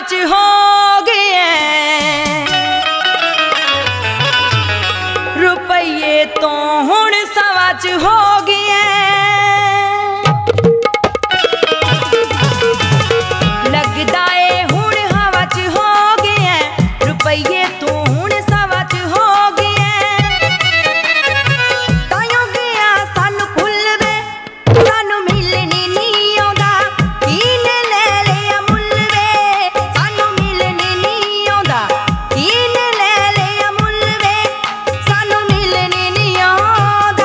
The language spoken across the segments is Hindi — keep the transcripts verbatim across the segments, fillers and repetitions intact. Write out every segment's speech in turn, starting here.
सवाच हो गए, रुपये तो हुण सवाच हो गए। लगदा है हुण हवा च हो गए, रुपये तो हुण सवाच हो गए। ताइयों गया सानू भुल वे, सानू मिलने नहीं आउंदा, कीने ले लिया मुल वे, सानू मिलने नहीं आउंदा, कीने ले लिया मुल वे, सानू मिलने नहीं आउंदा।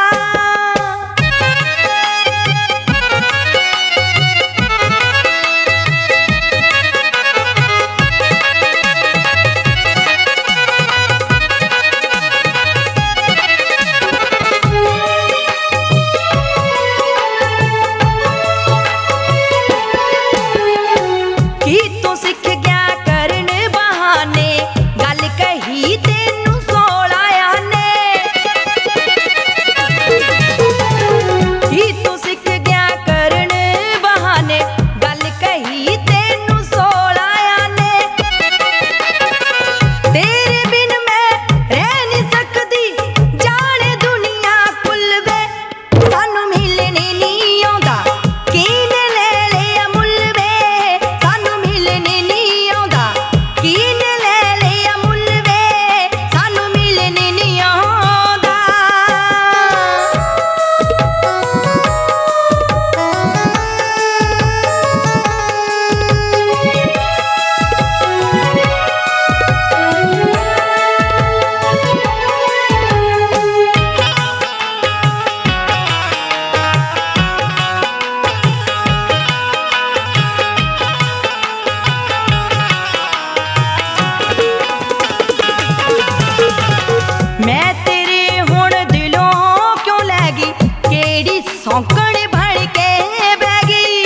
की तू सिख गया करन बहाने, गल कही तेनू सोला आने। की तू सिख गया करन बहाने, गल कही तेनू सोला आने। तेरे बिन मैं रह नहीं सकदी, जाने दुनिया कुल वे, सानू मिलने नहीं आउंदा, कीने ले लिया मुल वे, सानू मिलने नहीं आउंदा, कीने ले लिया मुल वे, सानू मिलने नहीं आउंदा। मैं तेरे हुण दिलों क्यों लै गई, केड़ी सौंकण बन के बह गई।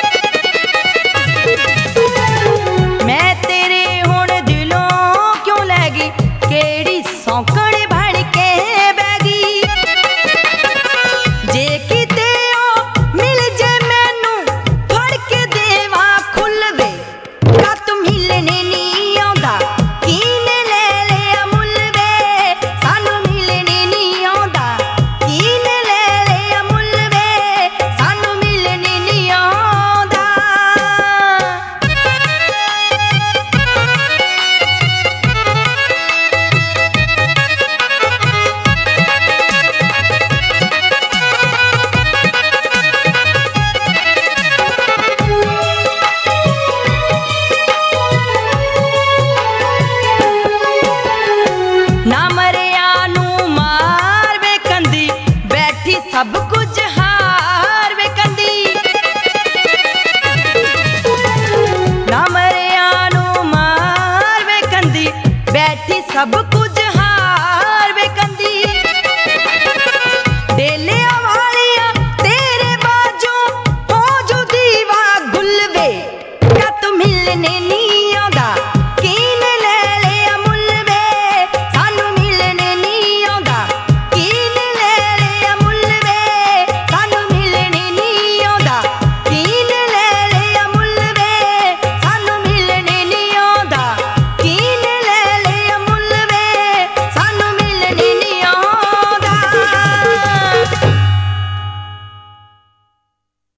मैं तेरे हुण दिलों क्यों लै गई, केड़ी सौंकण बन के बह गई। जे किते ओ मिल जे मैनू, फड़ के देवा खुल वे, का तू मिलने नहीं आउंदा, कीने ले लिया मुल वे, सानू मिलने नहीं आउंदा, कीने ले लिया मुल वे, सानू मिलने नहीं आउंदा। ना मरिया नू मार वे कंदी, बैठी सब कुछ हार वे कंदी। ना मरिया नू मार वे कंदी, बैठी सब कुछ हार वे कंदी। डेलिया वालिया तेरे बाजू हो जो दीवा गुल वे, क्या तू मिलने नहीं